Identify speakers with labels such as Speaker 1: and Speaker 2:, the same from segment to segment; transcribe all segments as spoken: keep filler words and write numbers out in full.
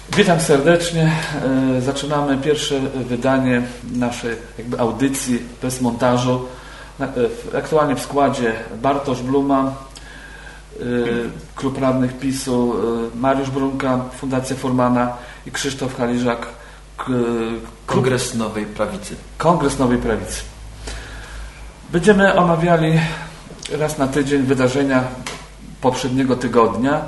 Speaker 1: Witam serdecznie. Zaczynamy pierwsze wydanie naszej jakby audycji bez montażu. Aktualnie w składzie Bartosz Bluma, Klub Radnych PiSu, Mariusz Brunka, Fundacja Furmana i Krzysztof Haliżak,
Speaker 2: Kongres Nowej Prawicy.
Speaker 1: Kongres Nowej Prawicy. Będziemy omawiali raz na tydzień wydarzenia poprzedniego tygodnia.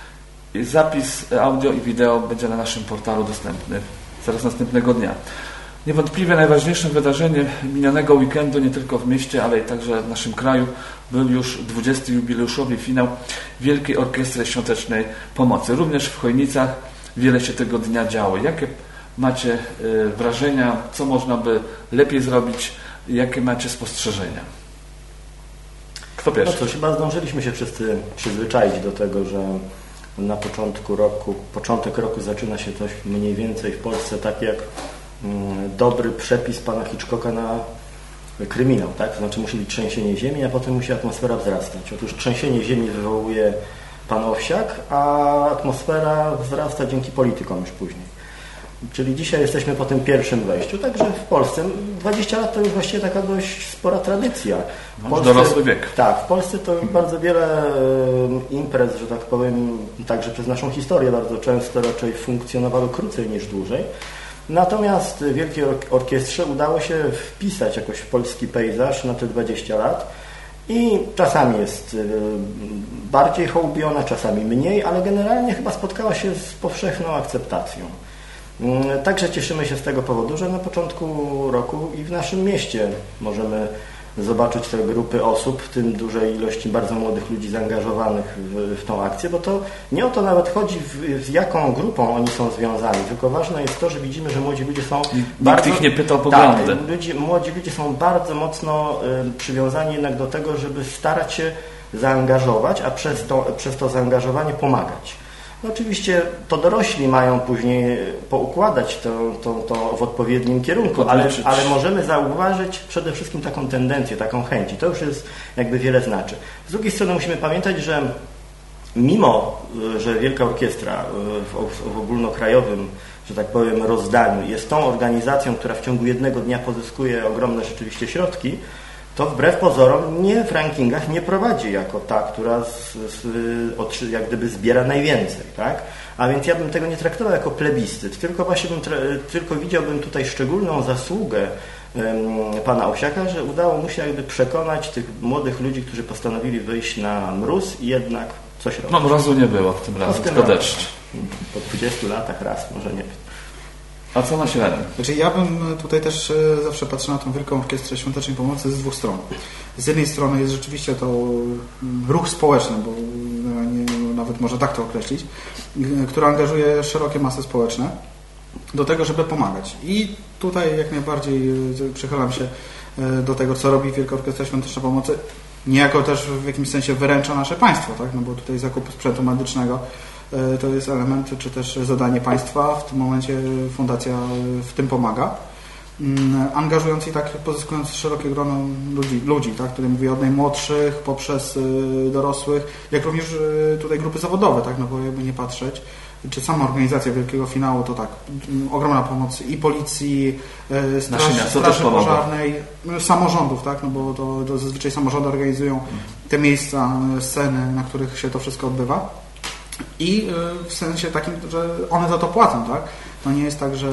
Speaker 1: Zapis audio i wideo będzie na naszym portalu dostępny zaraz następnego dnia. Niewątpliwie najważniejszym wydarzeniem minionego weekendu, nie tylko w mieście, ale i także w naszym kraju, był już dwudziesty jubileuszowy finał Wielkiej Orkiestry Świątecznej Pomocy. Również w Chojnicach wiele się tego dnia działo. Jakie macie wrażenia, co można by lepiej zrobić, jakie macie spostrzeżenia? Kto pierwszy?
Speaker 3: No cóż, chyba zdążyliśmy się wszyscy przyzwyczaić do tego, że na początku roku, początek roku zaczyna się coś mniej więcej w Polsce tak jak mm, dobry przepis pana Hitchcocka na kryminał, tak? To znaczy musi być trzęsienie ziemi, a potem musi atmosfera wzrastać. Otóż trzęsienie ziemi wywołuje pan Owsiak, a atmosfera wzrasta dzięki politykom już później. Czyli dzisiaj jesteśmy po tym pierwszym wejściu, także w Polsce dwadzieścia lat to już właściwie taka dość spora tradycja.
Speaker 1: W Polsce, dorosły wiek.
Speaker 3: Tak, w Polsce to bardzo wiele imprez, że tak powiem, także przez naszą historię bardzo często raczej funkcjonowały krócej niż dłużej. Natomiast Wielkiej Orkiestrze udało się wpisać jakoś w polski pejzaż na te dwadzieścia lat i czasami jest bardziej hołubiona, czasami mniej, ale generalnie chyba spotkała się z powszechną akceptacją. Także cieszymy się z tego powodu, że na początku roku i w naszym mieście możemy zobaczyć te grupy osób, w tym dużej ilości bardzo młodych ludzi zaangażowanych w, w tą akcję, bo to nie o to nawet chodzi, w, z jaką grupą oni są związani, tylko ważne jest to, że widzimy, że młodzi ludzie są
Speaker 1: Nikt
Speaker 3: bardzo...
Speaker 1: ich nie pytał o poglądy.
Speaker 3: Tak, ludzie, młodzi ludzie są bardzo mocno y, przywiązani jednak do tego, żeby starać się zaangażować, a przez to, przez to zaangażowanie pomagać. No oczywiście to dorośli mają później poukładać to, to, to w odpowiednim kierunku, ale, ale możemy zauważyć przede wszystkim taką tendencję, taką chęć i to już jest jakby wiele znaczy. Z drugiej strony musimy pamiętać, że mimo, że Wielka Orkiestra w, w ogólnokrajowym, że tak powiem, rozdaniu jest tą organizacją, która w ciągu jednego dnia pozyskuje ogromne rzeczywiście środki, to wbrew pozorom nie w rankingach nie prowadzi jako ta, która z, z, od, jak gdyby zbiera najwięcej, tak? A więc ja bym tego nie traktował jako plebiscyt, tylko właśnie bym, tylko widziałbym tutaj szczególną zasługę um, pana Owsiaka, że udało mu się jakby przekonać tych młodych ludzi, którzy postanowili wyjść na mróz i jednak coś robić.
Speaker 1: No mrozu nie było w tym razem, tylko deszcz.
Speaker 3: Po dwudziestu latach raz, może nie wiem.
Speaker 1: A co na średnio?
Speaker 4: Znaczy ja bym tutaj też zawsze patrzył na tą Wielką Orkiestrę Świątecznej Pomocy z dwóch stron. Z jednej strony jest rzeczywiście to ruch społeczny, bo nie, nawet można tak to określić, który angażuje szerokie masy społeczne do tego, żeby pomagać. I tutaj jak najbardziej przychylam się do tego, co robi Wielka Orkiestra Świątecznej Pomocy. Niejako też w jakimś sensie wyręcza nasze państwo, tak? No bo tutaj zakup sprzętu medycznego to jest element, czy też zadanie państwa. W tym momencie fundacja w tym pomaga. Angażując i tak pozyskując szerokie grono ludzi, ludzi tak, które mówię od najmłodszych poprzez dorosłych, jak również tutaj grupy zawodowe, tak, no bo jakby nie patrzeć, czy sama organizacja Wielkiego Finału, to tak, ogromna pomoc i policji, straży, straży pożarnej, samorządów, tak, no bo to, to zazwyczaj samorządy organizują te miejsca, sceny, na których się to wszystko odbywa. I w sensie takim, że one za to płacą, tak? To nie jest tak, że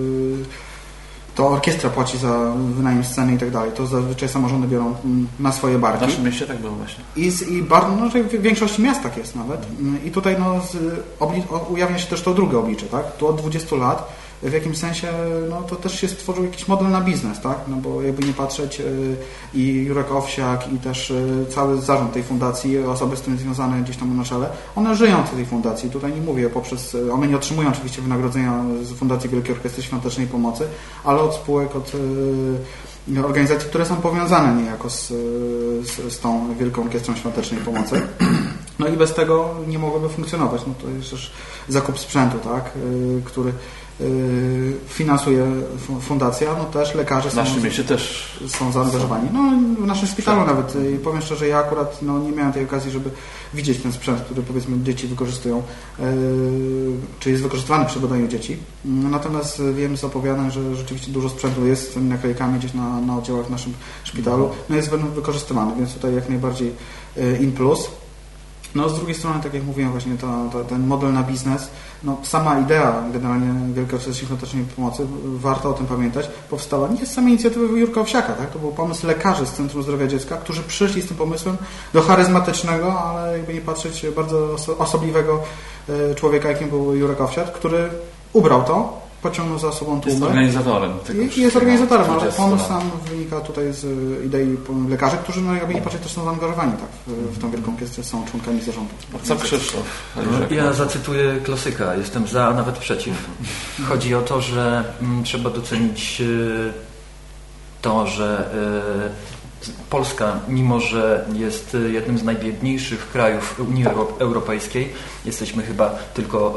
Speaker 4: to orkiestra płaci za wynajem sceny i tak dalej. To zazwyczaj samorządy biorą na swoje barki.
Speaker 1: W naszym mieście tak było właśnie.
Speaker 4: I, z, i bar, no, w większości miast tak jest nawet. I tutaj no, z, obli, ujawnia się też to drugie oblicze, tak? Tu od dwudziestu lat w jakimś sensie no, to też się stworzył jakiś model na biznes, tak? No bo jakby nie patrzeć yy, i Jurek Owsiak i też yy, cały zarząd tej fundacji, osoby z tym związane gdzieś tam na czele, one żyją z tej fundacji. Tutaj nie mówię poprzez, one nie otrzymują oczywiście wynagrodzenia z Fundacji Wielkiej Orkiestry Świątecznej Pomocy, ale od spółek, od yy, organizacji, które są powiązane niejako z, z, z tą Wielką Orkiestrą Świątecznej Pomocy. No i bez tego nie mogłyby funkcjonować. No to jest też zakup sprzętu, tak? Yy, który finansuje fundacja, no też lekarze
Speaker 1: w
Speaker 4: są,
Speaker 1: naszym mieście też
Speaker 4: są zaangażowani. No w naszym szpitalu nawet. I powiem szczerze, ja akurat no, nie miałem tej okazji, żeby widzieć ten sprzęt, który powiedzmy dzieci wykorzystują, yy, czy jest wykorzystywany przy badaniu dzieci. Natomiast wiem z opowiadań, że rzeczywiście dużo sprzętu jest z tymi naklejkami gdzieś na, na oddziałach w naszym szpitalu, no jest wykorzystywany, więc tutaj jak najbardziej yy, in plus. No z drugiej strony, tak jak mówiłem, właśnie to, to, ten model na biznes, no sama idea generalnie Wielkiej Orkiestry Świątecznej Pomocy, warto o tym pamiętać, powstała nie z samej inicjatywy Jurka Owsiaka, tak? To był pomysł lekarzy z Centrum Zdrowia Dziecka, którzy przyszli z tym pomysłem do charyzmatycznego, ale jakby nie patrzeć, bardzo oso- osobliwego człowieka, jakim był Jurek Owsiak, który ubrał to, pociągnął za sobą tłumy.
Speaker 1: Jest organizatorem tego.
Speaker 4: I jest organizatorem, ale pomysł sam wynika tutaj z idei lekarzy, którzy no jakby nie patrzeć też są zaangażowani tak, w, w tą Wielką Orkiestrę, są członkami zarządu.
Speaker 1: Co Krzysztof?
Speaker 2: Ja zacytuję klasyka, jestem za, a nawet przeciw. Chodzi o to, że m, trzeba docenić y, to, że y, Polska, mimo że jest jednym z najbiedniejszych krajów Unii Europejskiej, jesteśmy chyba tylko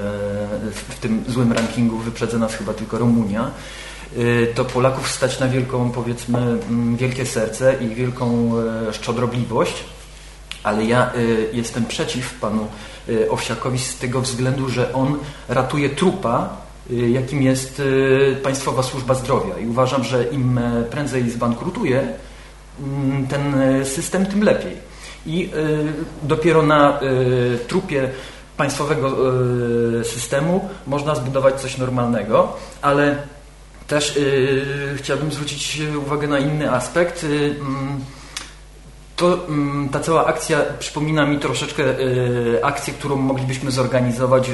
Speaker 2: w tym złym rankingu, wyprzedza nas chyba tylko Rumunia, to Polaków stać na wielką, powiedzmy, wielkie serce i wielką szczodrobliwość, ale ja jestem przeciw panu Owsiakowi z tego względu, że on ratuje trupa, jakim jest Państwowa Służba Zdrowia i uważam, że im prędzej zbankrutuje ten system, tym lepiej. I y, dopiero na y, trupie państwowego y, systemu można zbudować coś normalnego, ale też y, chciałbym zwrócić uwagę na inny aspekt. Y, to, y, ta cała akcja przypomina mi troszeczkę y, akcję, którą moglibyśmy zorganizować,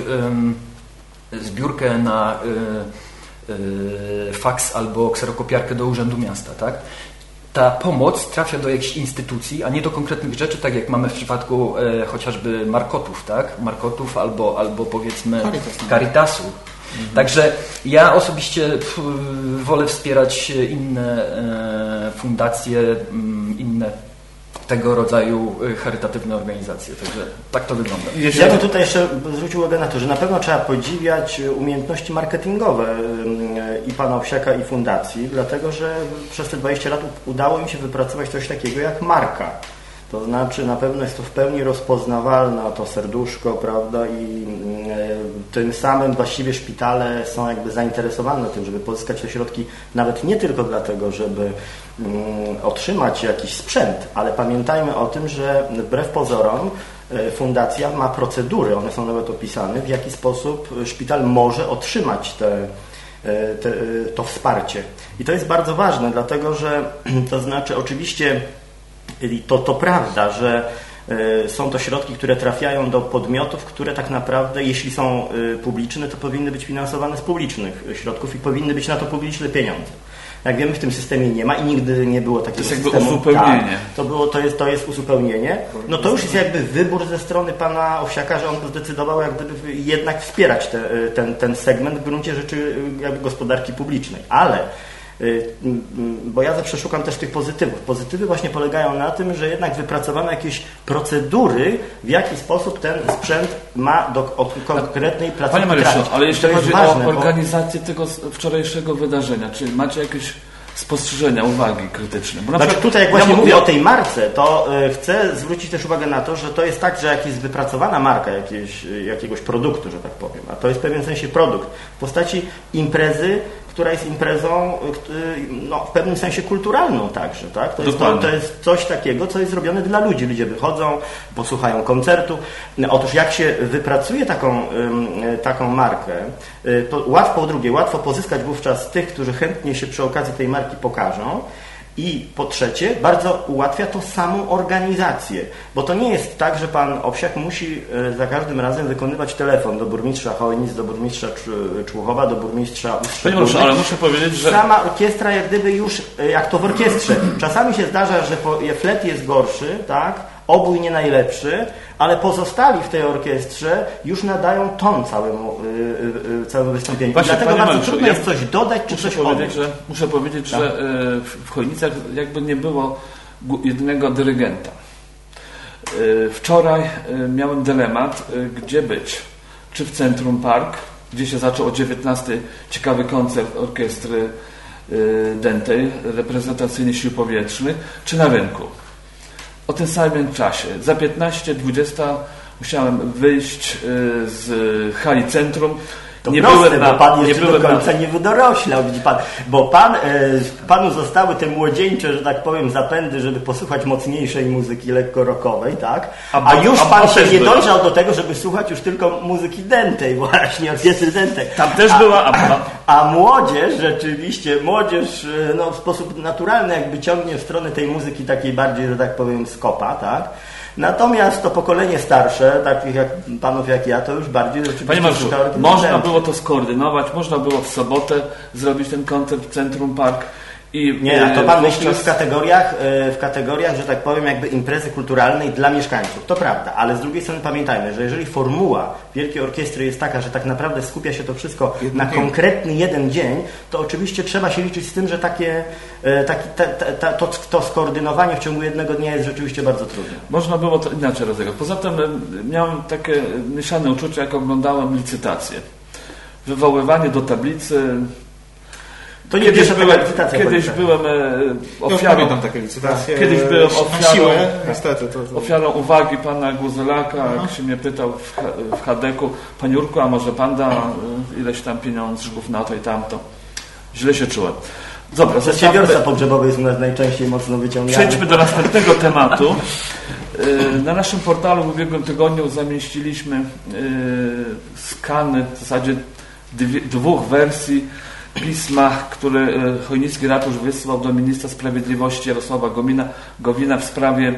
Speaker 2: y, zbiórkę na y, y, faks albo kserokopiarkę do Urzędu Miasta, tak? Ta pomoc trafia do jakichś instytucji, a nie do konkretnych rzeczy, tak jak mamy w przypadku e, chociażby Markotów, tak? Markotów albo, albo powiedzmy
Speaker 4: Caritas,
Speaker 2: Caritasu. Mhm. Także ja osobiście pf, wolę wspierać inne e, fundacje, m, inne tego rodzaju charytatywne organizacje. Także tak to wygląda.
Speaker 3: Ja bym tutaj jeszcze zwrócił uwagę na to, że na pewno trzeba podziwiać umiejętności marketingowe i pana Owsiaka, i fundacji, dlatego że przez te dwadzieścia lat udało im się wypracować coś takiego jak marka. To znaczy na pewno jest to w pełni rozpoznawalne, to serduszko, prawda, i tym samym właściwie szpitale są jakby zainteresowane tym, żeby pozyskać te środki nawet nie tylko dlatego, żeby otrzymać jakiś sprzęt, ale pamiętajmy o tym, że wbrew pozorom fundacja ma procedury, one są nawet opisane, w jaki sposób szpital może otrzymać te, te, to wsparcie. I to jest bardzo ważne, dlatego że to znaczy oczywiście to, to prawda, że są to środki, które trafiają do podmiotów, które tak naprawdę, jeśli są publiczne, to powinny być finansowane z publicznych środków i powinny być na to publiczne pieniądze. Jak wiemy, w tym systemie nie ma i nigdy nie było takiego
Speaker 1: systemu.
Speaker 3: To jest
Speaker 1: jakby
Speaker 3: systemu.
Speaker 1: uzupełnienie.
Speaker 3: Tak, to, było, to, jest, to jest uzupełnienie. No to już jest jakby wybór ze strony pana Owsiaka, że on zdecydował jak gdyby jednak wspierać te, ten, ten segment w gruncie rzeczy jakby gospodarki publicznej. Ale bo ja zawsze szukam też tych pozytywów. Pozytywy właśnie polegają na tym, że jednak wypracowano jakieś procedury, w jaki sposób ten sprzęt ma do konkretnej placówki
Speaker 1: Panie Mariuszu,
Speaker 3: trafić.
Speaker 1: ale jeśli chodzi
Speaker 3: ważne,
Speaker 1: o organizację bo... tego wczorajszego wydarzenia, czy macie jakieś spostrzeżenia, uwagi krytyczne? Bo na
Speaker 3: znaczy,
Speaker 1: przykład,
Speaker 3: tutaj jak właśnie
Speaker 1: ja
Speaker 3: mówię o tej marce, to y, chcę zwrócić też uwagę na to, że to jest tak, że jak jest wypracowana marka jakiegoś, jakiegoś produktu, że tak powiem, a to jest w pewnym sensie produkt w postaci imprezy, która jest imprezą no, w pewnym sensie kulturalną także. Tak? To, jest to, to jest coś takiego, co jest zrobione dla ludzi. Ludzie wychodzą, posłuchają koncertu. Otóż jak się wypracuje taką, taką markę, to łatwo, po drugie, łatwo pozyskać wówczas tych, którzy chętnie się przy okazji tej marki pokażą. I po trzecie, bardzo ułatwia to samą organizację, bo to nie jest tak, że pan Owsiak musi za każdym razem wykonywać telefon do burmistrza Chojnic, do burmistrza Człuchowa, do burmistrza Ustrzegowy.
Speaker 1: Ale muszę powiedzieć, że...
Speaker 3: Sama orkiestra jak gdyby już, jak to w orkiestrze. Czasami się zdarza, że flet jest gorszy, tak? Obój nie najlepszy, ale pozostali w tej orkiestrze już nadają ton całemu, yy, yy, całemu wystąpieniu.
Speaker 1: Właśnie,
Speaker 3: dlatego bardzo
Speaker 1: Mariuszu,
Speaker 3: trudno
Speaker 1: ja
Speaker 3: jest coś dodać, czy
Speaker 1: muszę
Speaker 3: coś
Speaker 1: powiedzieć,
Speaker 3: odjąć.
Speaker 1: że Muszę powiedzieć, tak? że yy, w Chojnicach jakby nie było jednego dyrygenta. Yy, wczoraj yy, miałem dylemat, yy, gdzie być. Czy w Centrum Park, gdzie się zaczął o dziewiętnastej ciekawy koncert orkiestry Dętej, reprezentacyjny sił powietrznych, czy na rynku. O tym samym czasie. Za piętnaście dwadzieścia musiałem wyjść z hali centrum.
Speaker 3: To
Speaker 1: nie
Speaker 3: proste,
Speaker 1: byłem na,
Speaker 3: bo pan jeszcze
Speaker 1: nie
Speaker 3: do końca
Speaker 1: na...
Speaker 3: nie wydoroślał, widzi pan. Bo pan, e, panu zostały te młodzieńcze, że tak powiem, zapędy, żeby posłuchać mocniejszej muzyki lekko rockowej, tak? A, a już a, pan a się nie była. dojrzał do tego, żeby słuchać już tylko muzyki Dętej, właśnie orkiestry Dętej.
Speaker 1: Tam też
Speaker 3: a,
Speaker 1: była, a,
Speaker 3: a młodzież, rzeczywiście, młodzież no, w sposób naturalny jakby ciągnie w stronę tej muzyki takiej bardziej, że tak powiem, skopa, tak? Natomiast to pokolenie starsze, takich jak panów jak ja, to już bardziej rzeczywiście...
Speaker 1: Panie Marszu, można było to skoordynować, można było w sobotę zrobić ten koncert w Centrum Park i...
Speaker 3: Nie, a to pan myśli już w kategoriach, w kategoriach, że tak powiem, jakby imprezy kulturalnej dla mieszkańców. To prawda, ale z drugiej strony pamiętajmy, że jeżeli formuła Wielkiej Orkiestry jest taka, że tak naprawdę skupia się to wszystko na konkretny jeden dzień, to oczywiście trzeba się liczyć z tym, że takie, taki, ta, ta, to, to skoordynowanie w ciągu jednego dnia jest rzeczywiście bardzo trudne.
Speaker 1: Można było to inaczej rozegrać. Poza tym miałem takie mieszane uczucia, jak oglądałem licytację. Wywoływanie do tablicy...
Speaker 3: To nie
Speaker 1: kiedyś byłem,
Speaker 3: licytacja
Speaker 1: kiedyś byłem e, ofiarą,
Speaker 4: ja takie licytacje.
Speaker 1: Kiedyś byłem ofiarą,
Speaker 4: siłę, niestety, to, to...
Speaker 1: ofiarą uwagi pana Guzelaka, Aha. jak się mnie pytał w, w Hadeku, panie Jurku, a może pan da ileś tam pieniążków na to i tamto. Źle się czułem.
Speaker 3: Dobra, przedsiębiorca pogrzebowy jest u nas najczęściej mocno wyciągany.
Speaker 1: Przejdźmy do następnego tematu. Na naszym portalu w ubiegłym tygodniu zamieściliśmy skany w zasadzie dwóch wersji pisma, które chojnicki ratusz wysłał do ministra sprawiedliwości Jarosława Gowina, Gowina w sprawie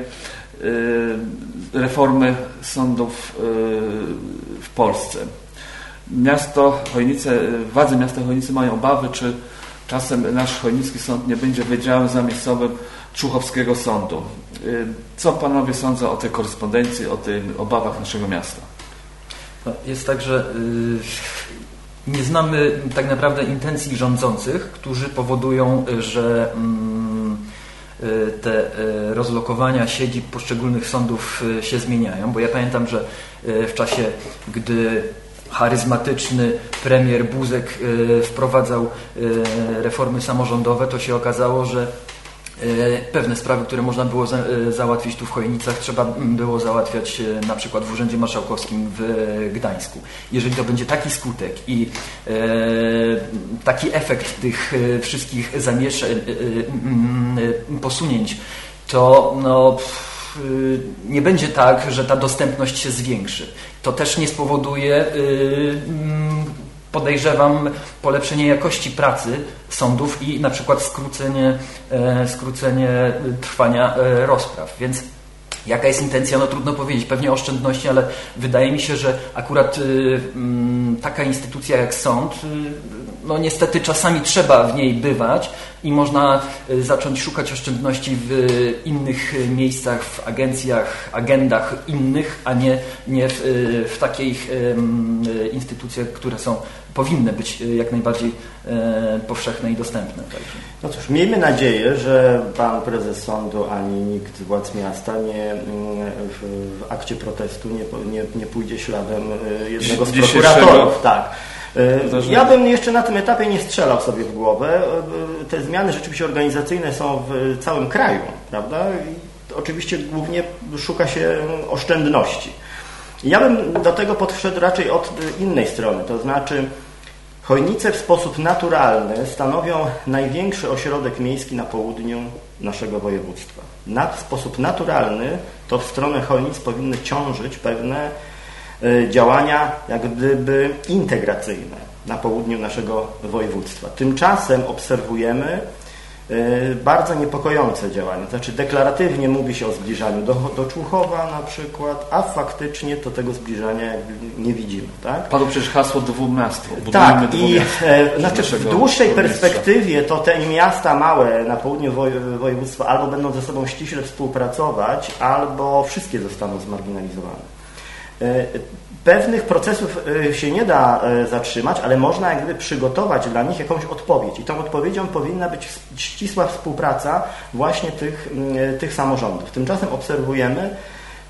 Speaker 1: reformy sądów w Polsce. Miasto Chojnice, władze miasta Chojnice mają obawy, czy czasem nasz chojnicki sąd nie będzie wydziałem zamiejscowym Człuchowskiego Sądu. Co panowie sądzą o tej korespondencji, o tych obawach naszego miasta?
Speaker 2: Jest tak, że nie znamy tak naprawdę intencji rządzących, którzy powodują, że te rozlokowania siedzib poszczególnych sądów się zmieniają, bo ja pamiętam, że w czasie, gdy charyzmatyczny premier Buzek wprowadzał reformy samorządowe, to się okazało, że pewne sprawy, które można było za, załatwić tu w Chojnicach, trzeba było załatwiać na przykład w Urzędzie Marszałkowskim w Gdańsku. Jeżeli to będzie taki skutek i e, taki efekt tych wszystkich zamieszczeń, e, e, posunięć, to no, nie będzie tak, że ta dostępność się zwiększy. To też nie spowoduje, e, podejrzewam, polepszenie jakości pracy sądów i na przykład skrócenie, e, skrócenie trwania e, rozpraw. Więc jaka jest intencja? No trudno powiedzieć. Pewnie oszczędności, ale wydaje mi się, że akurat y, y, taka instytucja jak sąd, y, no niestety czasami trzeba w niej bywać i można y, zacząć szukać oszczędności w y, innych y, miejscach, w agencjach, agendach innych, a nie, nie w, y, w takich y, y, instytucjach, które są powinny być jak najbardziej e, powszechne i dostępne. Także.
Speaker 3: No cóż, miejmy nadzieję, że pan prezes sądu ani nikt z władz miasta nie, w, w akcie protestu nie, nie, nie pójdzie śladem jednego z prokuratorów. Tak. Ja bym jeszcze na tym etapie nie strzelał sobie w głowę. Te zmiany rzeczywiście organizacyjne są w całym kraju, prawda? I oczywiście głównie szuka się oszczędności. Ja bym do tego podszedł raczej od innej strony, to znaczy Chojnice w sposób naturalny stanowią największy ośrodek miejski na południu naszego województwa. Na, w sposób naturalny to w stronę Chojnic powinny ciążyć pewne y, działania jak gdyby integracyjne na południu naszego województwa. Tymczasem obserwujemy bardzo niepokojące działania. Znaczy deklaratywnie mówi się o zbliżaniu do, do Człuchowa na przykład, a faktycznie to tego zbliżania jakby nie widzimy. Tak?
Speaker 1: Padło przecież hasło dwumiastwo.
Speaker 3: Tak, i e, znaczy w dłuższej perspektywie to te miasta małe na południu woj, województwa albo będą ze sobą ściśle współpracować, albo wszystkie zostaną zmarginalizowane. E, Pewnych procesów się nie da zatrzymać, ale można jak gdyby przygotować dla nich jakąś odpowiedź. I tą odpowiedzią powinna być ścisła współpraca właśnie tych, tych samorządów. Tymczasem obserwujemy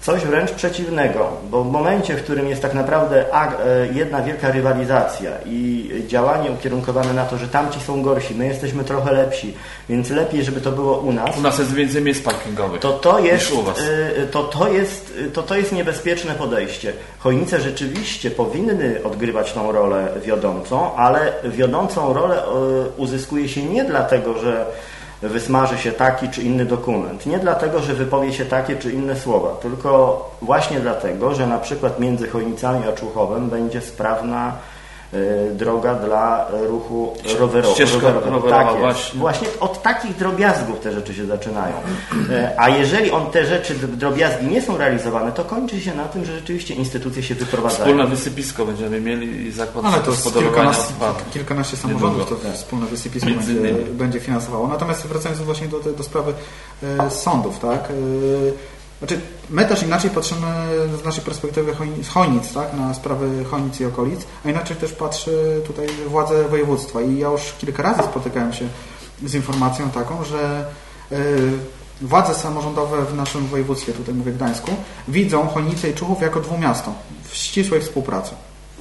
Speaker 3: Coś wręcz przeciwnego, bo w momencie, w którym jest tak naprawdę jedna wielka rywalizacja i działanie ukierunkowane na to, że tamci są gorsi, my jesteśmy trochę lepsi, więc lepiej, żeby to było u nas.
Speaker 1: U nas jest więcej miejsc parkingowych
Speaker 3: to to jest,
Speaker 1: niż u was.
Speaker 3: To, to, jest, to, to jest niebezpieczne podejście. Chojnice rzeczywiście powinny odgrywać tą rolę wiodącą, ale wiodącą rolę uzyskuje się nie dlatego, że wysmaży się taki czy inny dokument. Nie dlatego, że wypowie się takie czy inne słowa, tylko właśnie dlatego, że na przykład między Chojnicami a Człuchowem będzie sprawna y, droga dla ruchu rowerowo,
Speaker 1: ścieżka
Speaker 3: rowerowego.
Speaker 1: rowerowa.
Speaker 3: Tak
Speaker 1: właśnie.
Speaker 3: właśnie od takich drobiazgów te rzeczy się zaczynają. Y, a jeżeli on te rzeczy, drobiazgi nie są realizowane, to kończy się na tym, że rzeczywiście instytucje się wyprowadzają.
Speaker 1: Wspólne wysypisko będziemy mieli i zakład
Speaker 4: ale to kilkanaście,
Speaker 1: odpadów.
Speaker 4: kilkanaście samorządów to wspólne wysypisko będzie, będzie finansowało. Natomiast wracając właśnie do, do sprawy e, sądów, tak? E, znaczy, my też inaczej patrzymy z naszej perspektywy z Chojnic, tak? Na sprawy Chojnic i okolic, a inaczej też patrzy tutaj władze województwa. I ja już kilka razy spotykałem się z informacją taką, że e, władze samorządowe w naszym województwie, tutaj mówię Gdańsku, widzą Chojnice i Człuchów jako dwumiasto w ścisłej współpracy.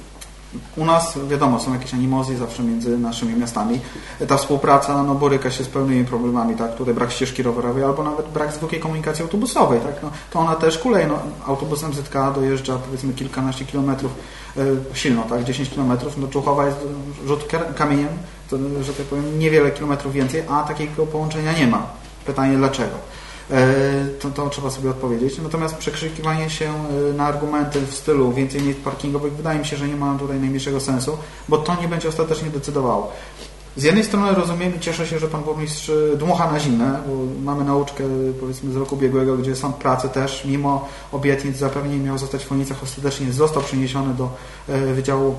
Speaker 4: U nas, wiadomo, są jakieś animozje zawsze między naszymi miastami. Ta współpraca no, boryka się z pełnymi problemami, tak? Tutaj brak ścieżki rowerowej albo nawet brak zwykłej komunikacji autobusowej, tak? No, to ona też kuleje. No, autobus M Z K dojeżdża powiedzmy kilkanaście kilometrów e, silno, tak? dziesięć kilometrów. Do Człuchowa jest rzut kamieniem, to, że tak powiem, niewiele kilometrów więcej, a takiego połączenia nie ma. Pytanie dlaczego? To, to trzeba sobie odpowiedzieć. Natomiast przekrzykiwanie się na argumenty w stylu więcej miejsc parkingowych wydaje mi się, że nie ma tutaj najmniejszego sensu, bo to nie będzie ostatecznie decydowało. Z jednej strony rozumiem i cieszę się, że pan burmistrz dmucha na zimne, bo mamy nauczkę powiedzmy z roku ubiegłego, gdzie sąd pracy też mimo obietnic zapewnień miał zostać w Chojnicach, ostatecznie został przeniesiony do Wydziału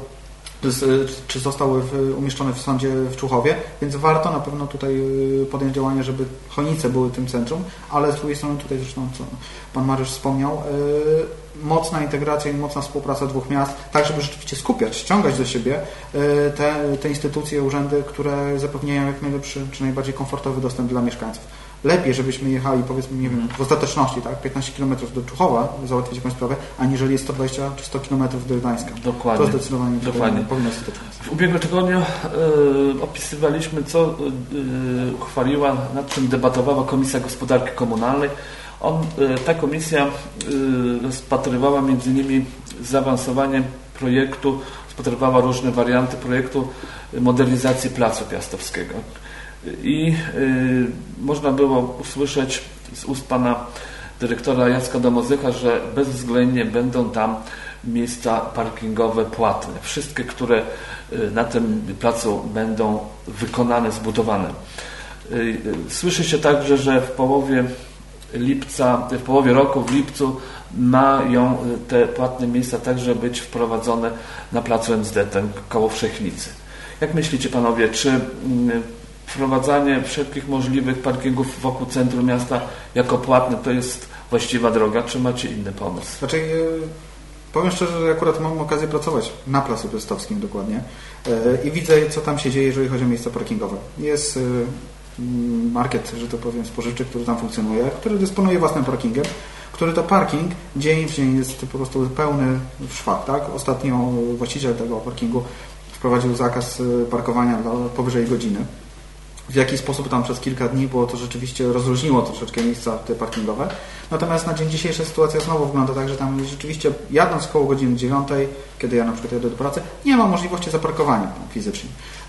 Speaker 4: czy zostały umieszczone w sądzie w Człuchowie, więc warto na pewno tutaj podjąć działania, żeby Chojnice były tym centrum, ale z drugiej strony tutaj zresztą, co pan Mariusz wspomniał, mocna integracja i mocna współpraca dwóch miast, tak żeby rzeczywiście skupiać, ściągać do siebie te, te instytucje, urzędy, które zapewniają jak najlepszy czy najbardziej komfortowy dostęp dla mieszkańców. Lepiej, żebyśmy jechali, powiedzmy, nie wiem, w ostateczności, tak, piętnaście kilometrów do Człuchowa załatwić jakąś sprawę, aniżeli sto dwadzieścia czy sto kilometrów do Gdańska.
Speaker 1: Dokładnie.
Speaker 4: To zdecydowanie
Speaker 1: Dokładnie.
Speaker 4: powinno skuteczność.
Speaker 1: W ubiegłym tygodniu y, opisywaliśmy, co y, uchwaliła, nad czym debatowała Komisja Gospodarki Komunalnej. On, y, ta komisja y, rozpatrywała między innymi zaawansowanie projektu, rozpatrywała różne warianty projektu modernizacji Placu Piastowskiego. I y, można było usłyszeć z ust pana dyrektora Jacka Domozycha, że bezwzględnie będą tam miejsca parkingowe płatne. Wszystkie, które y, na tym placu będą wykonane, zbudowane. Y, y, słyszy się także, że w połowie lipca, w połowie roku, w lipcu mają te płatne miejsca także być wprowadzone na placu M Z D koło Wszechnicy. Jak myślicie panowie, czy y, wprowadzanie wszelkich możliwych parkingów wokół centrum miasta jako płatne to jest właściwa droga, czy macie inny pomysł?
Speaker 4: Znaczy, powiem szczerze, że akurat mam okazję pracować na Placu Piastowskim dokładnie i widzę, co tam się dzieje, jeżeli chodzi o miejsca parkingowe. Jest market, że to powiem, spożywczy, który tam funkcjonuje, który dysponuje własnym parkingiem, który to parking dzień w dzień jest po prostu pełny szwach, tak? Ostatnio właściciel tego parkingu wprowadził zakaz parkowania powyżej godziny. W jaki sposób tam przez kilka dni było to rzeczywiście rozróżniło troszeczkę miejsca te parkingowe. Natomiast na dzień dzisiejszy sytuacja znowu wygląda tak, że tam rzeczywiście jadąc koło godziny dziewiątej, kiedy ja na przykład jadę do pracy, nie ma możliwości zaparkowania tam fizycznie.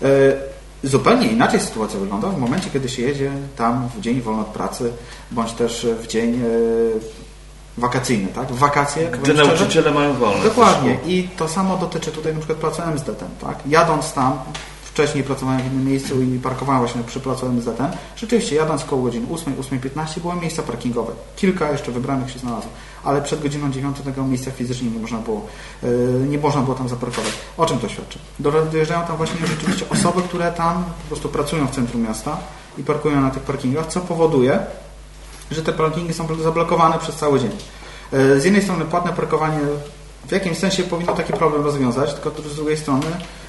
Speaker 4: Zupełnie inaczej sytuacja wygląda w momencie, kiedy się jedzie tam w dzień wolny od pracy, bądź też w dzień wakacyjny, tak? W wakacje.
Speaker 1: Gdy nauczyciele mają wolne.
Speaker 4: Dokładnie. I to samo dotyczy tutaj na przykład placu M Z D, tak? Jadąc tam, wcześniej pracowałem w innym miejscu i parkowałem właśnie przy placu M Z D. Rzeczywiście jadąc koło godziny ósmej, ósmej piętnaście były miejsca parkingowe. Kilka jeszcze wybranych się znalazło. Ale przed godziną dziewiątą tego miejsca fizycznie nie można było, yy, nie można było tam zaparkować. O czym to świadczy? Dojeżdżają tam właśnie rzeczywiście osoby, które tam po prostu pracują w centrum miasta i parkują na tych parkingach, co powoduje, że te parkingi są zablokowane przez cały dzień. Yy, z jednej strony płatne parkowanie w jakimś sensie powinno taki problem rozwiązać, tylko z drugiej strony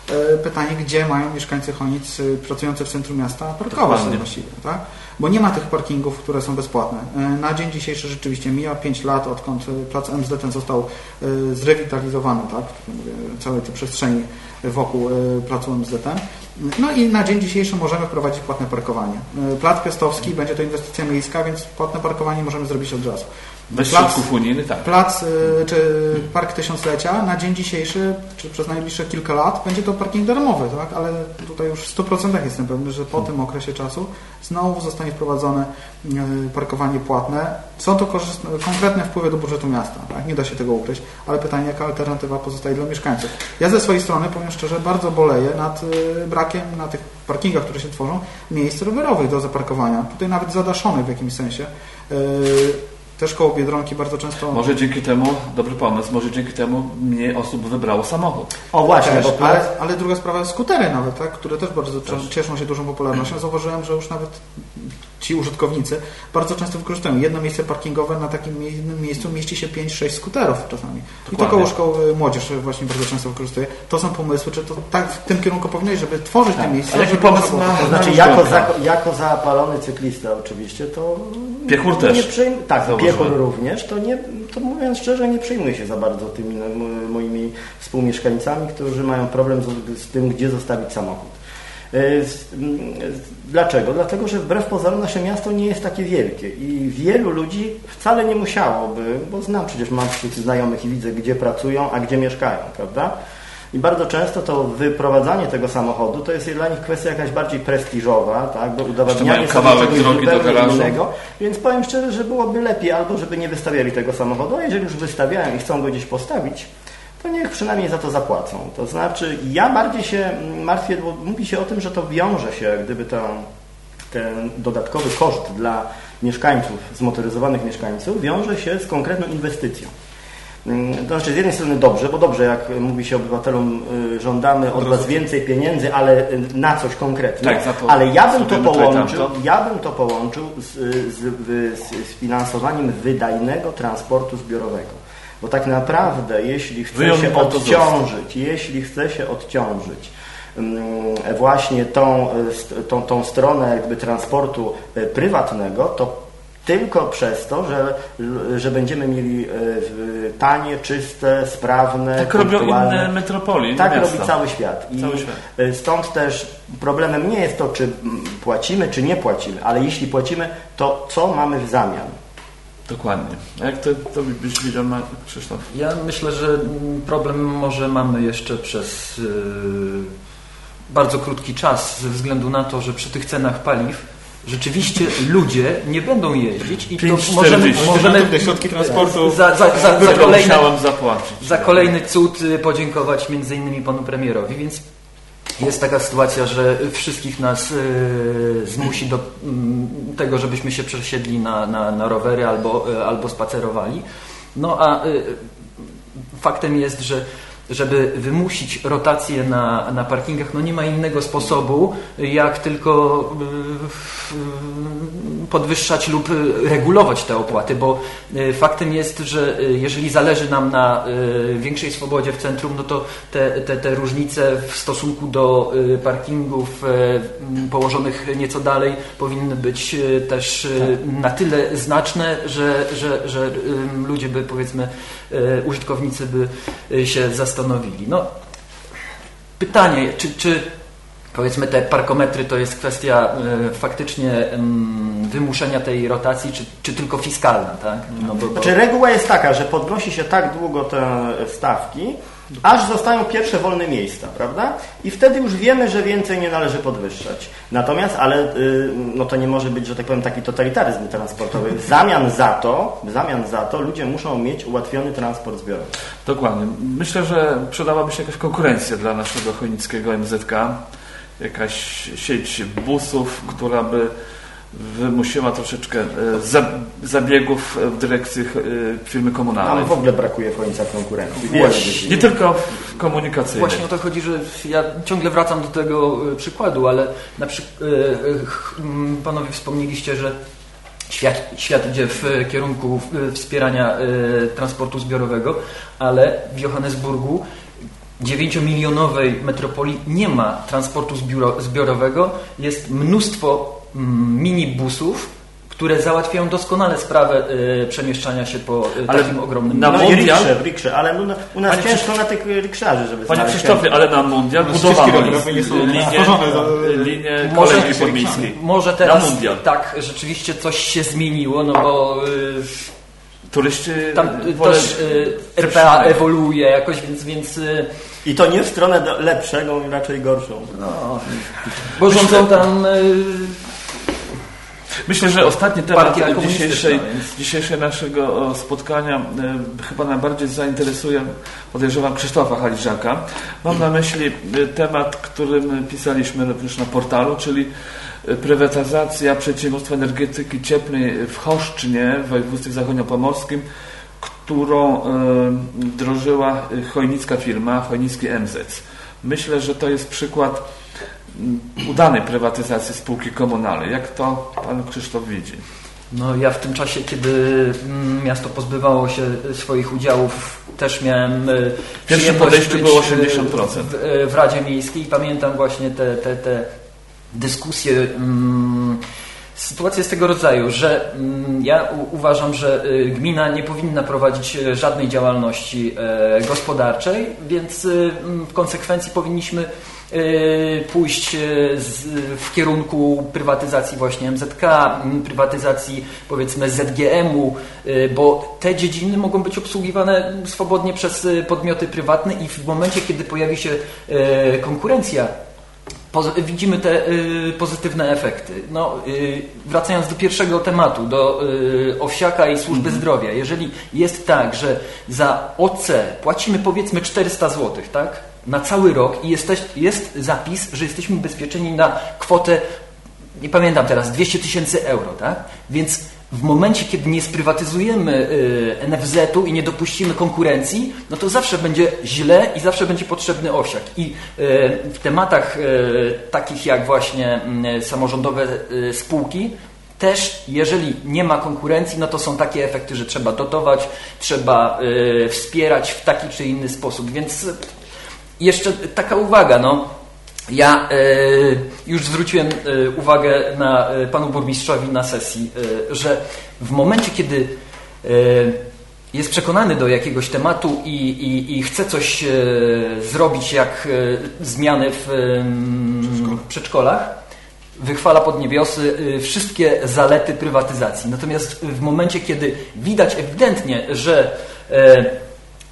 Speaker 4: pytanie, gdzie mają mieszkańcy Chojnic pracujący w centrum miasta parkować właściwie, tak? Bo nie ma tych parkingów, które są bezpłatne. Na dzień dzisiejszy rzeczywiście mija pięć lat, odkąd plac M S D ten został zrewitalizowany, tak? Mówię, całej tej przestrzeni wokół placu M S D ten. No i na dzień dzisiejszy możemy wprowadzić płatne parkowanie. Plac Piastowski będzie to inwestycja miejska, więc płatne parkowanie możemy zrobić od razu.
Speaker 1: Bez środków unijnych, tak.
Speaker 4: Plac czy Park Tysiąclecia na dzień dzisiejszy, czy przez najbliższe kilka lat będzie to parking darmowy, tak? Ale tutaj już w stu procentach jestem pewny, że po tym okresie czasu znowu zostanie wprowadzone parkowanie płatne. Są to korzystne, konkretne wpływy do budżetu miasta, tak? Nie da się tego ukryć, ale pytanie, jaka alternatywa pozostaje dla mieszkańców. Ja ze swojej strony, powiem szczerze, bardzo boleję nad brakiem na tych parkingach, które się tworzą, miejsc rowerowych do zaparkowania. Tutaj nawet zadaszonych w jakimś sensie. Też koło Biedronki bardzo często...
Speaker 1: Może dzięki temu, dobry pomysł, może dzięki temu mniej osób wybrało samochód.
Speaker 3: O właśnie,
Speaker 4: też,
Speaker 3: bo
Speaker 4: ale, ale druga sprawa, skutery nawet, tak, które też bardzo też. cieszą się dużą popularnością. Zauważyłem, że już nawet ci użytkownicy bardzo często wykorzystują. Jedno miejsce parkingowe, na takim jednym miejscu mieści się pięć sześć skuterów czasami. Dokładnie. I to koło szkoły młodzież właśnie bardzo często wykorzystuje. To są pomysły, czy to tak w tym kierunku powinno iść, żeby tworzyć tak. te miejsca.
Speaker 1: A jaki pomysł ma?
Speaker 3: To znaczy, jako, za, jako zapalony cyklista oczywiście, to...
Speaker 1: Piechur też.
Speaker 3: Nie przejm... Tak, piechur również, to, nie, to mówiąc szczerze, nie przejmuję się za bardzo tymi moimi współmieszkańcami, którzy mają problem z, z tym, gdzie zostawić samochód. Dlaczego? Dlatego, że wbrew pozorom nasze miasto nie jest takie wielkie i wielu ludzi wcale nie musiałoby, bo znam przecież mam tych znajomych i widzę, gdzie pracują, a gdzie mieszkają, prawda? I bardzo często to wyprowadzanie tego samochodu to jest dla nich kwestia jakaś bardziej prestiżowa, tak, bo udowadnianie sobie czegoś zupełnie innego. Więc powiem szczerze, że byłoby lepiej albo żeby nie wystawiali tego samochodu, a jeżeli już wystawiają i chcą go gdzieś postawić, to niech przynajmniej za to zapłacą. To znaczy ja bardziej się martwię, bo mówi się o tym, że to wiąże się, gdyby to, ten dodatkowy koszt dla mieszkańców, zmotoryzowanych mieszkańców, wiąże się z konkretną inwestycją. To znaczy z jednej strony dobrze, bo dobrze, jak mówi się obywatelom, żądamy od was więcej pieniędzy, ale na coś konkretnie. Tak, to, ale ja bym to połączył, to. ja bym to połączył z, z, z, z finansowaniem wydajnego transportu zbiorowego. Bo tak naprawdę, jeśli chce się odciążyć, jeśli chce się odciążyć właśnie tą, tą, tą stronę jakby transportu prywatnego, to tylko przez to, że, że będziemy mieli tanie, czyste, sprawne,
Speaker 1: tak robią inne metropolie.
Speaker 3: Tak
Speaker 1: miasta.
Speaker 3: robi cały świat. I
Speaker 1: cały świat.
Speaker 3: Stąd też problemem nie jest to, czy płacimy, czy nie płacimy, ale jeśli płacimy, to co mamy w zamian?
Speaker 1: Dokładnie. A jak to, to byś widział, Krzysztof?
Speaker 2: Ja myślę, że problem może mamy jeszcze przez yy, bardzo krótki czas ze względu na to, że przy tych cenach paliw rzeczywiście ludzie nie będą jeździć i to możemy, możemy
Speaker 4: środki transportu
Speaker 2: za, za, za, za, kolejny,
Speaker 1: zapłacić.
Speaker 2: za kolejny cud podziękować między innymi panu premierowi, więc jest taka sytuacja, że wszystkich nas y, zmusi do y, tego, żebyśmy się przesiedli na, na, na rowery albo, y, albo spacerowali. No a y, faktem jest, że żeby wymusić rotację na, na parkingach, no nie ma innego sposobu, jak tylko podwyższać lub regulować te opłaty, bo faktem jest, że jeżeli zależy nam na większej swobodzie w centrum, no to te, te, te różnice w stosunku do parkingów położonych nieco dalej powinny być też na tyle znaczne, że, że, że ludzie by, powiedzmy, użytkownicy by się zastanowili. Zastanowili. No, pytanie, czy, czy powiedzmy te parkometry to jest kwestia y, faktycznie y, wymuszenia tej rotacji, czy, czy tylko fiskalna, tak? No, bo, bo...
Speaker 3: Znaczy reguła jest taka, że podnosi się tak długo te stawki, aż zostają pierwsze wolne miejsca, prawda? I wtedy już wiemy, że więcej nie należy podwyższać. Natomiast, ale no to nie może być, że tak powiem, taki totalitaryzm transportowy. W zamian za to, w zamian za to ludzie muszą mieć ułatwiony transport zbiorowy.
Speaker 1: Dokładnie. Myślę, że przydałaby się jakaś konkurencja dla naszego chojnickiego M Z K. Jakaś sieć busów, która by wymusiła troszeczkę zabiegów w dyrekcji firmy komunalnej.
Speaker 3: Nam w ogóle brakuje w Chojnicach konkurencji.
Speaker 1: Właśnie. Nie tylko komunikacyjnej.
Speaker 2: Właśnie o to chodzi, że ja ciągle wracam do tego przykładu, ale na przykład panowie wspomnieliście, że świat, świat idzie w kierunku wspierania transportu zbiorowego, ale w Johannesburgu dziewięciomilionowej metropolii nie ma transportu zbioro, zbiorowego. Jest mnóstwo mm, minibusów, które załatwiają doskonale sprawę y, przemieszczania się po y,
Speaker 1: ale
Speaker 2: takim ogromnym...
Speaker 1: Na
Speaker 3: no
Speaker 1: mundial...
Speaker 3: i riksze, riksze, ale u, u nas
Speaker 1: Panie
Speaker 3: ciężko Krzysztof... na tych rikszarzy, żeby
Speaker 1: Panie
Speaker 3: znaleźć.
Speaker 1: Krzysztofie, ale na mundial
Speaker 4: No,
Speaker 1: budowano
Speaker 4: nie są
Speaker 1: linię, linię
Speaker 2: Może-
Speaker 1: kolei podmiejskiej.
Speaker 2: Może teraz
Speaker 1: Na mundial.
Speaker 2: tak, rzeczywiście coś się zmieniło, no bo y,
Speaker 1: Turyści
Speaker 2: tam y,
Speaker 1: wolę-
Speaker 2: też y, R P A ewoluuje jakoś, więc... więc y,
Speaker 3: I to nie w stronę do, lepszego, raczej gorszą.
Speaker 2: no, bo rządzą tam... Y,
Speaker 1: Myślę, że ostatni temat
Speaker 2: Partia komunistyczna,
Speaker 1: dzisiejszej,
Speaker 2: więc-
Speaker 1: dzisiejszej naszego spotkania e, chyba najbardziej zainteresuje, podejrzewam, Krzysztofa Haliżaka. Mam na myśli e, temat, którym pisaliśmy również na portalu, czyli e, prywatyzacja przedsiębiorstwa energetyki cieplnej w Choszcznie w województwie zachodniopomorskim, którą e, wdrożyła chojnicka firma, chojnicki M Z. Myślę, że to jest przykład udanej prywatyzacji spółki komunalnej. Jak to pan Krzysztof widzi?
Speaker 2: No ja w tym czasie, kiedy mm, miasto pozbywało się swoich udziałów, też miałem y,
Speaker 1: W pierwszym
Speaker 2: przyjemność
Speaker 1: podejściu
Speaker 2: być,
Speaker 1: było osiemdziesiąt procent.
Speaker 2: W, y, w Radzie Miejskiej i pamiętam właśnie te, te, te dyskusje. Mm, sytuacja jest tego rodzaju, że mm, ja u, uważam, że y, gmina nie powinna prowadzić y, żadnej działalności y, gospodarczej, więc y, w konsekwencji powinniśmy pójść z, w kierunku prywatyzacji właśnie M Z K, prywatyzacji powiedzmy Z G M-u, bo te dziedziny mogą być obsługiwane swobodnie przez podmioty prywatne i w momencie, kiedy pojawi się konkurencja, widzimy te pozytywne efekty. No, wracając do pierwszego tematu, do Owsiaka i służby mhm. zdrowia. Jeżeli jest tak, że za O C płacimy powiedzmy czterysta złotych, tak? Na cały rok i jesteś, jest zapis, że jesteśmy ubezpieczeni na kwotę, nie pamiętam teraz, dwieście tysięcy euro, tak? Więc w momencie, kiedy nie sprywatyzujemy y, N F Z-u i nie dopuścimy konkurencji, no to zawsze będzie źle i zawsze będzie potrzebny Owsiak. I y, w tematach y, takich jak właśnie y, samorządowe y, spółki, też jeżeli nie ma konkurencji, no to są takie efekty, że trzeba dotować, trzeba y, wspierać w taki czy inny sposób, więc jeszcze taka uwaga, no ja y, już zwróciłem y, uwagę na y, panu burmistrzowi na sesji, y, że w momencie, kiedy y, jest przekonany do jakiegoś tematu i, i, i chce coś y, zrobić, jak y, zmiany w y, przedszkolach, wychwala pod niebiosy y, wszystkie zalety prywatyzacji. Natomiast w momencie, kiedy widać ewidentnie, że y,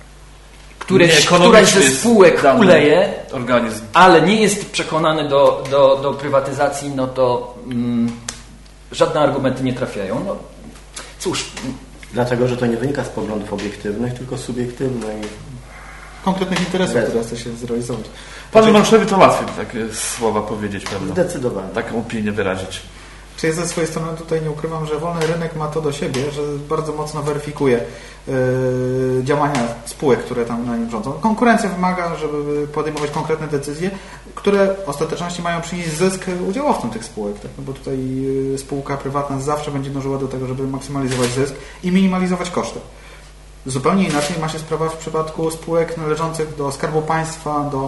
Speaker 2: Któreś, któraś ze spółek kuleje,
Speaker 1: organizm.
Speaker 2: ale nie jest przekonany do, do, do prywatyzacji, no to mm, żadne argumenty nie trafiają. No, cóż.
Speaker 3: Dlatego, że to nie wynika z poglądów obiektywnych, tylko subiektywnych.
Speaker 4: Konkretnych interesów, które chce się zrealizować.
Speaker 1: Panu Mączowi to łatwiej takie słowa powiedzieć, prawda?
Speaker 3: Zdecydowanie.
Speaker 1: Taką opinię wyrazić.
Speaker 4: Czy ja ze swojej strony tutaj nie ukrywam, że wolny rynek ma to do siebie, że bardzo mocno weryfikuje yy, działania spółek, które tam na nim rządzą. Konkurencja wymaga, żeby podejmować konkretne decyzje, które w ostateczności mają przynieść zysk udziałowcom tych spółek. Tak? No bo tutaj yy, spółka prywatna zawsze będzie dążyła do tego, żeby maksymalizować zysk i minimalizować koszty. Zupełnie inaczej ma się sprawa w przypadku spółek należących do Skarbu Państwa, do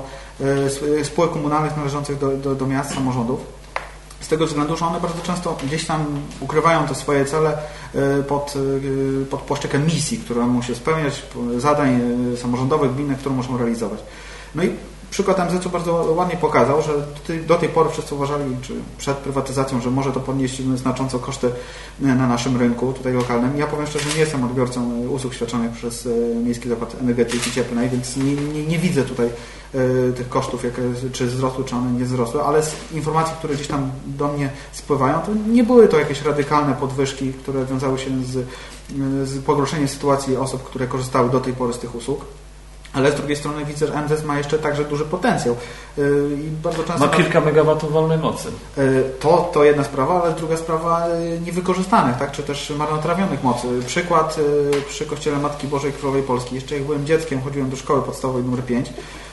Speaker 4: yy, spółek komunalnych należących do, do, do miast, samorządów. Z tego względu, że one bardzo często gdzieś tam ukrywają te swoje cele pod, pod płaszczykiem misji, która musi spełniać, zadań samorządowych, gminnych, które muszą realizować. No i przykład M Z-u bardzo ładnie pokazał, że do tej pory wszyscy uważali, czy przed prywatyzacją, że może to podnieść znacząco koszty na naszym rynku, tutaj lokalnym. Ja powiem szczerze, nie jestem odbiorcą usług świadczonych przez Miejski Zakład Energetyki Cieplnej, więc nie, nie, nie widzę tutaj tych kosztów, jak, czy wzrosły, czy one nie wzrosły, ale z informacji, które gdzieś tam do mnie spływają, to nie były to jakieś radykalne podwyżki, które wiązały się z, z pogorszeniem sytuacji osób, które korzystały do tej pory z tych usług. Ale z drugiej strony widzę, że M Z ma jeszcze także duży potencjał. I bardzo często
Speaker 1: ma kilka megawatów wolnej mocy.
Speaker 4: To, to jedna sprawa, ale druga sprawa niewykorzystanych, tak? Czy też marnotrawionych mocy. Przykład przy Kościele Matki Bożej Królowej Polski. Jeszcze jak byłem dzieckiem, chodziłem do szkoły podstawowej numer pięć.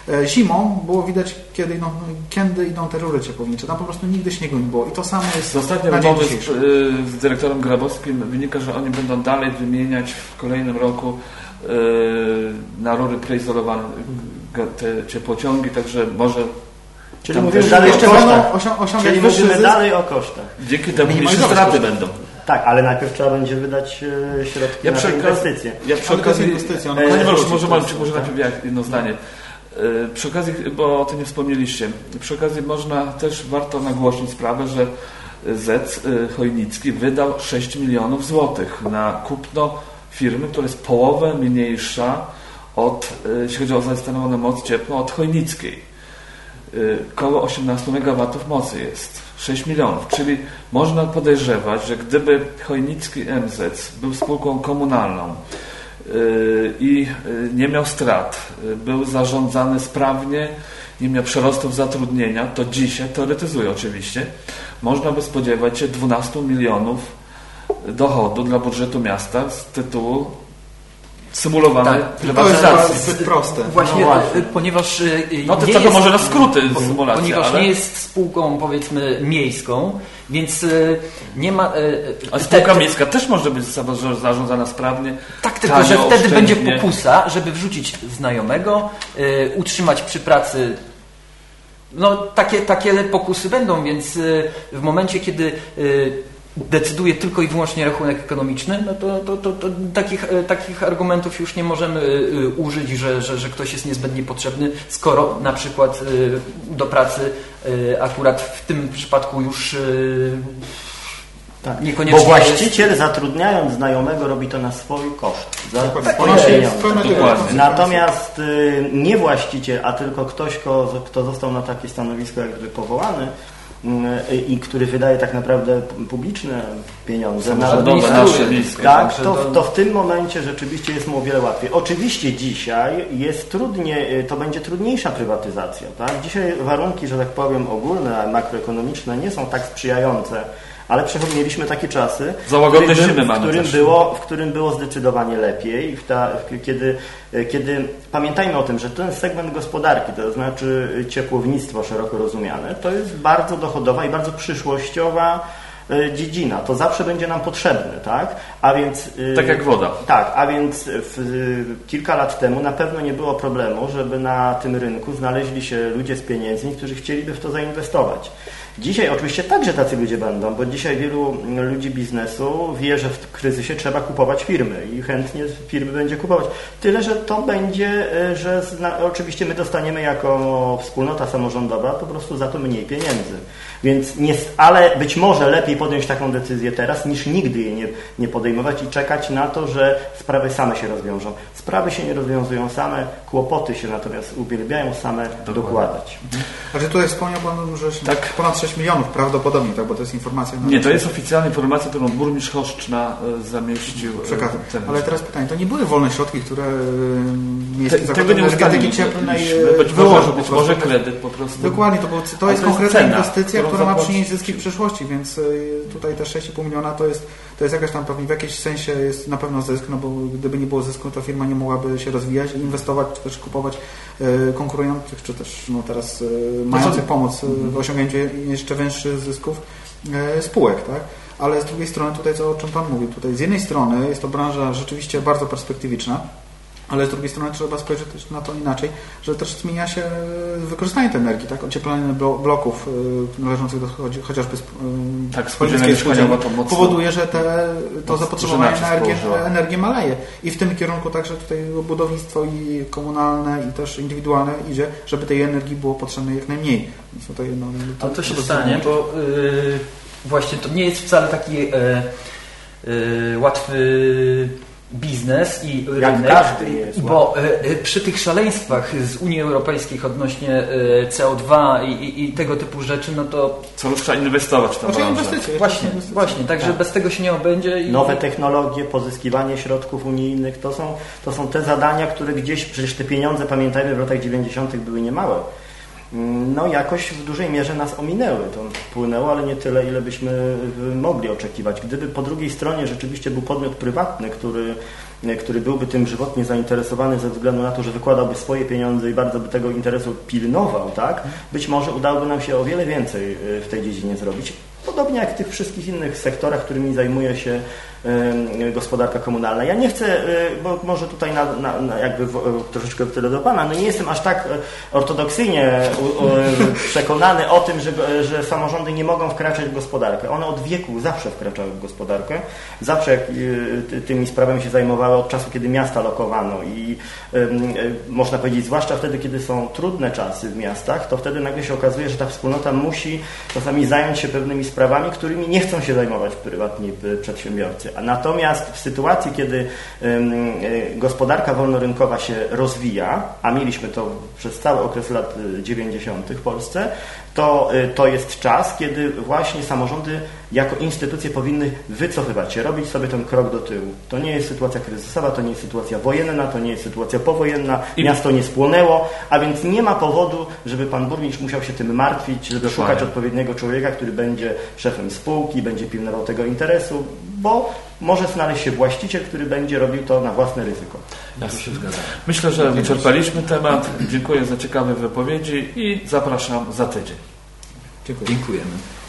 Speaker 4: Zimą było widać, kiedy idą, kiedy idą te rury ciepłownicze. Tam po prostu nigdy śniegu nie było. I to samo jest
Speaker 1: z ostatniej rozmowy z, z dyrektorem Grabowskim wynika, że oni będą dalej wymieniać w kolejnym roku na rury preizolowane te ciepłociągi, także może...
Speaker 3: Czyli mówimy dalej
Speaker 4: jeszcze
Speaker 3: o kosztach.
Speaker 4: będą osią- osiągać
Speaker 3: Czyli
Speaker 4: wyższy
Speaker 3: mówimy
Speaker 4: zysk.
Speaker 3: dalej o kosztach.
Speaker 1: Dzięki temu mniejsze
Speaker 4: Minimalizować
Speaker 1: straty
Speaker 4: koszty.
Speaker 1: będą.
Speaker 3: Tak, ale najpierw trzeba będzie wydać e, środki
Speaker 1: Ja
Speaker 3: na
Speaker 1: przy
Speaker 3: te
Speaker 1: okazji-
Speaker 3: inwestycje.
Speaker 1: Ja przy
Speaker 4: Ale to jest
Speaker 1: okazji...
Speaker 4: inwestycja, ona
Speaker 1: Panie
Speaker 4: może
Speaker 1: Wojciech,
Speaker 4: wrócić,
Speaker 1: może,
Speaker 4: to
Speaker 1: może,
Speaker 4: jest-
Speaker 1: może
Speaker 4: tak.
Speaker 1: najpierw ja jedno zdanie. E, Przy okazji, bo o tym nie wspomnieliście, przy okazji można też, warto nagłośnić sprawę, że Zec e, Chojnicki wydał sześć milionów złotych na kupno firmy, która jest połowę mniejsza od, e, jeśli chodzi o zainstalowaną moc cieplną, od Chojnickiej. Koło osiemnaście megawatów mocy jest. sześć milionów. Czyli można podejrzewać, że gdyby Chojnicki M Z był spółką komunalną yy, i yy, nie miał strat, yy, był zarządzany sprawnie, nie miał przerostów zatrudnienia, to dzisiaj, teoretyzuję oczywiście, można by spodziewać się dwanaście milionów dochodu dla budżetu miasta z tytułu symulowanej
Speaker 2: Tak,
Speaker 4: To jest
Speaker 1: prywatyzacji.
Speaker 4: zbyt proste.
Speaker 2: Właśnie,
Speaker 3: No właśnie.
Speaker 2: e, ponieważ e,
Speaker 1: No to
Speaker 2: nie
Speaker 1: tego
Speaker 2: jest,
Speaker 1: może na skróty symulacja,
Speaker 2: ponieważ
Speaker 1: ale...
Speaker 2: nie jest spółką, powiedzmy, miejską, więc e, nie ma... e,
Speaker 1: A
Speaker 2: te-
Speaker 1: spółka
Speaker 2: te-
Speaker 1: miejska też może być zarządzana sprawnie.
Speaker 2: Tak, tylko
Speaker 1: tanio,
Speaker 2: że wtedy
Speaker 1: oszczędnie.
Speaker 2: będzie pokusa, żeby wrzucić znajomego, e, utrzymać przy pracy. No takie, takie pokusy będą, więc e, w momencie, kiedy e, decyduje tylko i wyłącznie rachunek ekonomiczny, no to, to, to, to takich, e, takich argumentów już nie możemy e, użyć, że, że, że ktoś jest niezbędnie potrzebny, skoro na przykład e, do pracy e, akurat w tym przypadku już e,
Speaker 3: Tak.
Speaker 2: niekoniecznie
Speaker 3: Bo właściciel zatrudniając znajomego robi to na swój koszt. Za
Speaker 4: Dokładnie.
Speaker 3: swoje
Speaker 4: Ponosi
Speaker 3: pieniądze.
Speaker 4: pełne tego
Speaker 1: Dokładnie.
Speaker 4: konsekwencje.
Speaker 3: Natomiast y, nie właściciel, a tylko ktoś, kto, kto został na takie stanowisko jakby powołany y, i który wydaje tak naprawdę publiczne pieniądze na
Speaker 1: Samorządowe, nasze, miejskie.
Speaker 3: tak,
Speaker 2: Także
Speaker 3: to,
Speaker 2: to-
Speaker 3: to w tym momencie rzeczywiście jest mu o wiele łatwiej. Oczywiście dzisiaj jest trudniej, to będzie trudniejsza prywatyzacja. Tak? Dzisiaj warunki, że tak powiem, ogólne, makroekonomiczne nie są tak sprzyjające, ale przechodzi- mieliśmy takie czasy,
Speaker 1: Za łagodne
Speaker 3: w którym-
Speaker 1: zimy
Speaker 3: w
Speaker 1: mamy
Speaker 3: którym
Speaker 1: też.
Speaker 3: było, w którym było zdecydowanie lepiej. W ta, w, kiedy, kiedy pamiętajmy o tym, że ten segment gospodarki, to znaczy ciepłownictwo szeroko rozumiane, to jest bardzo dochodowa i bardzo przyszłościowa e, dziedzina. To zawsze będzie nam potrzebne, tak? A więc e,
Speaker 1: Tak jak woda.
Speaker 3: Tak, a więc w, kilka lat temu na pewno nie było problemu, żeby na tym rynku znaleźli się ludzie z pieniędzmi, którzy chcieliby w to zainwestować. Dzisiaj oczywiście także tacy ludzie będą, bo dzisiaj wielu ludzi biznesu wie, że w kryzysie trzeba kupować firmy i chętnie firmy będzie kupować. Tyle, że to będzie, że zna, oczywiście my dostaniemy jako wspólnota samorządowa po prostu za to mniej pieniędzy. Więc nie, ale być może lepiej podjąć taką decyzję teraz, niż nigdy jej nie, nie podejmować i czekać na to, że sprawy same się rozwiążą. Sprawy się nie rozwiązują same, kłopoty się natomiast uwielbiają same dokładać.
Speaker 4: Znaczy tutaj wspomniał Pan, że
Speaker 1: Tak.
Speaker 4: ponad sześć milionów prawdopodobnie, tak, bo to jest informacja. na
Speaker 1: Nie, to
Speaker 4: razie
Speaker 1: jest oficjalna informacja, którą burmistrz Choszczna e, zamieścił. e,
Speaker 4: przekazem.
Speaker 1: ten-
Speaker 4: Ale teraz pytanie, to nie były wolne środki, które y, Miejskie
Speaker 1: Te,
Speaker 4: Zakład
Speaker 1: tego nie
Speaker 4: Energetyki
Speaker 1: ustaliliśmy.
Speaker 4: Cieplnej
Speaker 1: Być może,
Speaker 4: wyłożył
Speaker 1: być
Speaker 4: po
Speaker 1: może
Speaker 4: prostu.
Speaker 1: kredyt po prostu.
Speaker 4: Dokładnie, to, było, to
Speaker 1: Ale
Speaker 4: jest
Speaker 1: to jest
Speaker 4: konkretna
Speaker 1: cena,
Speaker 4: inwestycja,
Speaker 1: którą
Speaker 4: która ma
Speaker 1: zapłaci-
Speaker 4: przynieść zyski w przyszłości, więc y, tutaj te sześć i pół miliona to jest, to jest jakaś tam pewnie w jakimś sensie jest na pewno zysk, no bo gdyby nie było zysku, to firma nie mogłaby się rozwijać i inwestować, czy też kupować y, konkurujących, czy też no teraz y, mających pomoc y, w osiągnięciu jeszcze większych zysków y, spółek, tak? Ale z drugiej strony tutaj, co, o czym Pan mówił, tutaj z jednej strony jest to branża rzeczywiście bardzo perspektywiczna, ale z drugiej strony trzeba spojrzeć też na to inaczej, że też zmienia się wykorzystanie tej energii, tak? Ocieplanie bloków y, należących do chociażby z, y,
Speaker 1: Tak,
Speaker 4: z
Speaker 1: spółdzielnia
Speaker 4: Chojnickiej
Speaker 1: mieszkaniowa to mocno-
Speaker 4: powoduje, że te, to
Speaker 1: mocno
Speaker 4: zapotrzebowanie na energię,
Speaker 1: spożywa.
Speaker 4: energię maleje. I w tym kierunku także tutaj budownictwo i komunalne i też indywidualne idzie, żeby tej energii było potrzebne jak najmniej. Więc tutaj, no,
Speaker 2: To, to się
Speaker 4: to
Speaker 2: stanie, bo yy, właśnie to nie jest wcale taki yy, yy, łatwy biznes i
Speaker 3: Jak
Speaker 2: rynek,
Speaker 3: każdy jest,
Speaker 2: bo yy, przy tych szaleństwach z Unii Europejskiej odnośnie yy, C O dwa i, i, i tego typu rzeczy, no to
Speaker 1: Co już trzeba inwestować w tę
Speaker 4: Znaczy
Speaker 1: branżę.
Speaker 4: inwestycje.
Speaker 2: właśnie,
Speaker 4: inwestycje.
Speaker 2: właśnie, także
Speaker 3: Tak.
Speaker 2: bez tego się nie obędzie. I,
Speaker 3: Nowe technologie, pozyskiwanie środków unijnych, to są, to są te zadania, które gdzieś, przecież te pieniądze, pamiętajmy, w latach dziewięćdziesiątych były niemałe. No jakoś w dużej mierze nas ominęły. To wpłynęło, ale nie tyle, ile byśmy mogli oczekiwać. Gdyby po drugiej stronie rzeczywiście był podmiot prywatny, który, który byłby tym żywotnie zainteresowany ze względu na to, że wykładałby swoje pieniądze i bardzo by tego interesu pilnował, tak? Być może udałoby nam się o wiele więcej w tej dziedzinie zrobić. podobnie jak w tych wszystkich innych sektorach, którymi zajmuje się gospodarka komunalna. Ja nie chcę, bo może tutaj na, na, na jakby w, troszeczkę tyle do Pana, no nie jestem aż tak ortodoksyjnie u, u, przekonany o tym, że, że samorządy nie mogą wkraczać w gospodarkę. One od wieku zawsze wkraczały w gospodarkę, zawsze jak tymi sprawami się zajmowały od czasu, kiedy miasta lokowano i um, można powiedzieć, zwłaszcza wtedy, kiedy są trudne czasy w miastach, to wtedy nagle się okazuje, że ta wspólnota musi czasami zająć się pewnymi sprawami, którymi nie chcą się zajmować prywatni przedsiębiorcy. A natomiast w sytuacji, kiedy um, gospodarka wolnorynkowa się rozwija, a mieliśmy to przez cały okres lat dziewięćdziesiątych w Polsce, to, to jest czas, kiedy właśnie samorządy jako instytucje powinny wycofywać się, robić sobie ten krok do tyłu. To nie jest sytuacja kryzysowa, to nie jest sytuacja wojenna, to nie jest sytuacja powojenna, miasto nie spłonęło, a więc nie ma powodu, żeby pan burmistrz musiał się tym martwić, żeby
Speaker 1: Dokładnie.
Speaker 3: szukać odpowiedniego człowieka, który będzie szefem spółki, będzie pilnował tego interesu, bo może znaleźć się właściciel, który będzie robił to na własne ryzyko.
Speaker 2: Ja tu się zgadzam.
Speaker 1: Myślę, że wyczerpaliśmy temat. Dziękuję za ciekawe wypowiedzi i zapraszam za tydzień.
Speaker 4: Dziękuję.
Speaker 2: Dziękujemy.